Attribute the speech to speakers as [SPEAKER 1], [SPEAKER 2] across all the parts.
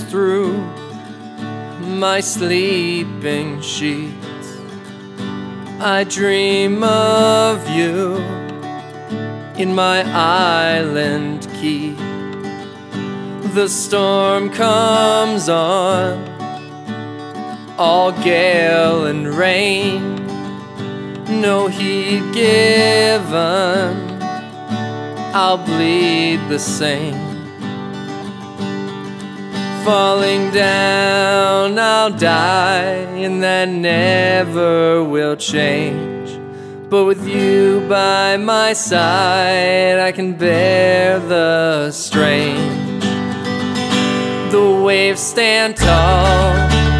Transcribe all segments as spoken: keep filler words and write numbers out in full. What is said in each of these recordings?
[SPEAKER 1] through my sleeping sheets. I dream of you in my island key. The storm comes on, all gale and rain, no heed given, I'll bleed the same. Falling down, I'll die, and that never will change. But with you by my side, I can bear the strange. The waves stand tall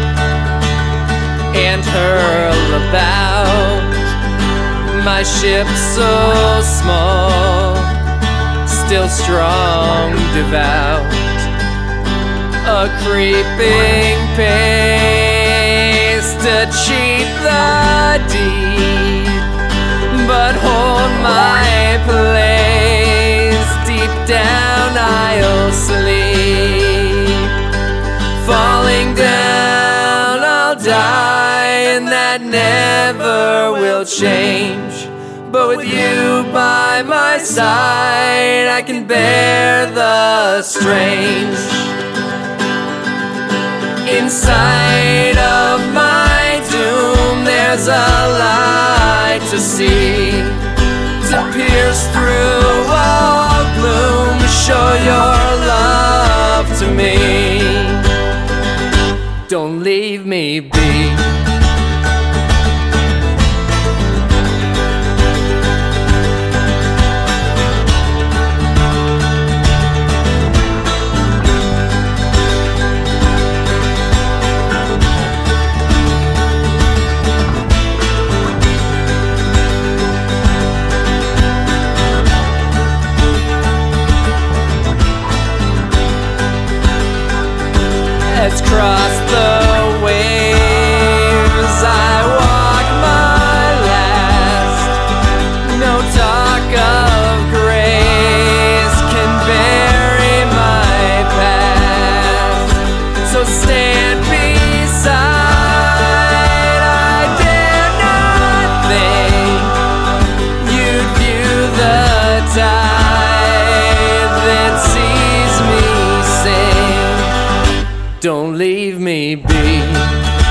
[SPEAKER 1] and hurl about, my ship so small, still strong, devout. A creeping pace to cheat the deep, but hold my place. Deep down I'll sleep. Falling down I'll die, and that never will change. But with you by my side, I can bear the strange. Inside of my doom, there's a light to see, to pierce through all gloom. Show your love to me. Don't leave me be. Let's cross the waves. I walk my last. No talk of grace can bury my past. So stand beside. I dare not think you'd view the tide that sees me sing. Don't leave me be.